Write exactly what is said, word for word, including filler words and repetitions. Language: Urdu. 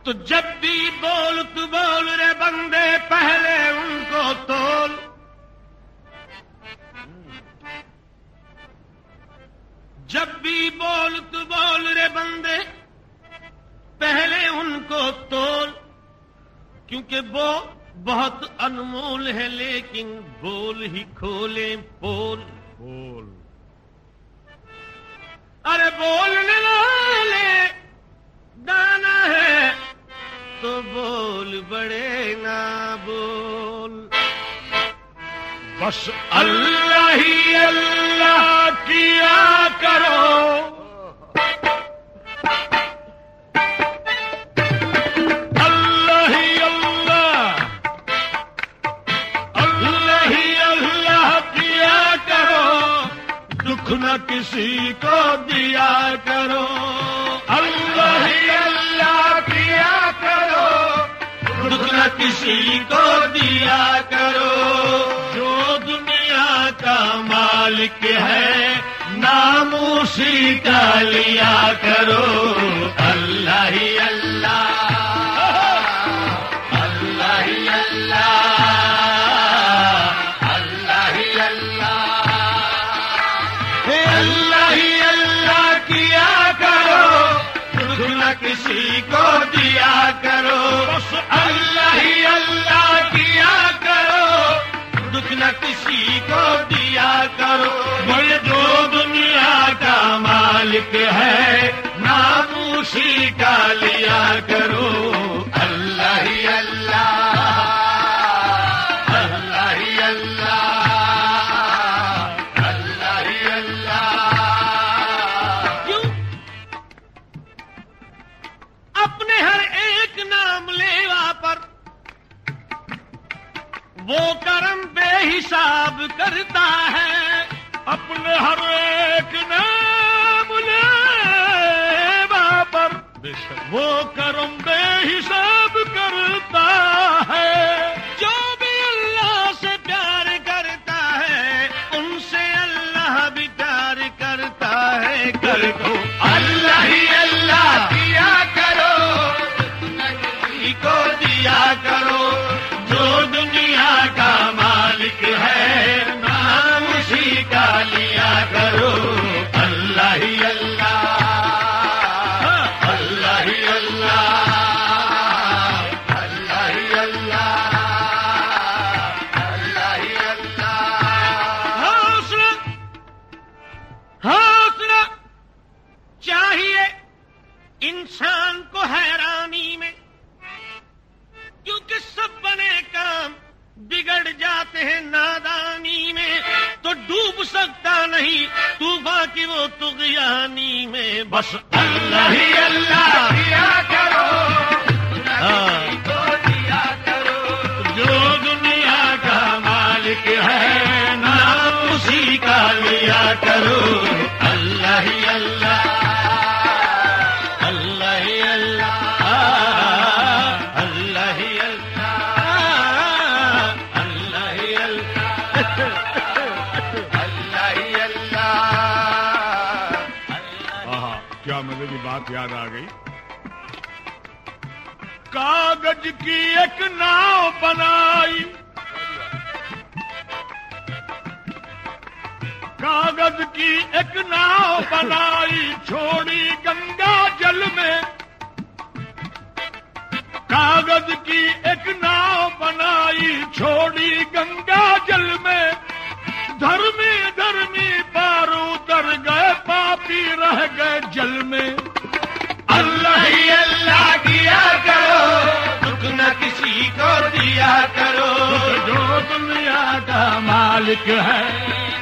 تو جب بھی بول تو بول رے بندے پہلے ان کو تول، جب بھی بول تو بول رے بندے پہلے ان کو تول، کیونکہ وہ بہت انمول ہے لیکن بول ہی کھولے پول بول ارے بولنے والے دانا ہے تو بول بڑے نہ بول، بس اللہ ہی اللہ کیا کرو، اللہ ہی اللہ اللہ ہی اللہ کیا کرو، دکھ نہ کسی کو دیا کرو، اللہ ہی اللہ کیا کرو، دکھ نہ کسی کو دیا کرو، جو دنیا کا مالک ہے نام اسی کا لیا کرو، اللہ ہی اللہ اللہ ہی اللہ اللہ ہی اللہ اللہ ہی اللہ کیا کرو، دکھ نہ کسی کو دیا کرو، اللہ ہی اللہ کیا کرو، دکھ نہ کسی کو دیا کرو، بھائی جو دنیا کا مالک ہے نام اسی کا لیا کرو، اللہ ہی اللہ اللہ ہی اللہ اللہ ہی اللہ۔ کیوں اپنے ہر ایک نام لیوا پر وہ کرم بے حساب کرتا ہے، اپنے ہر ایک نام لیوا پر وہ کرم بے حساب کرتا ہے، جو بھی اللہ سے پیار کرتا ہے ان سے اللہ بھی پیار کرتا ہے، کر دو اللہ ہی اللہ کیا کرو، کسی کو دیا کرو، جو دنیا کا مالک ہے نام اسی کا لیا کرو، اللہ ہی اللہ اللہ ہی اللہ اللہ ہی اللہ اللہ ہی اللہ۔ حوصلہ حوصلہ چاہیے انسان کو حیرانی میں، کیونکہ سب بنے کام بگڑ جاتے ہیں نادانی میں، تو ڈوب سکتا نہیں طوفان کی وہ طغیانی میں، بس اللہ ہی اللہ کیا کرو، کسی کو دیا کرو، جو دنیا کا مالک ہے نام اسی کا لیا کرو، اللہ ہی اللہ اللہ ہی اللہ اللہ ہی اللہ اللہ ہی اللہ اللہ ہی اللہ۔ آہا کیا مزے کی بات یاد آ گئی، کاغذ کی ایک ناؤ بنائی، کاغذ کی ایک ناؤ بنائی چھوڑی گنگا جل میں، کاغذ کی ایک ناؤ بنائی چھوڑی گنگا جل میں، دھرمی دھرمی پارو اتر گئے پاپی رہ گئے جل میں، اللہ ہی اللہ کیا کرو، دکھ نہ کسی کو دیا کرو، جو دنیا کا مالک ہے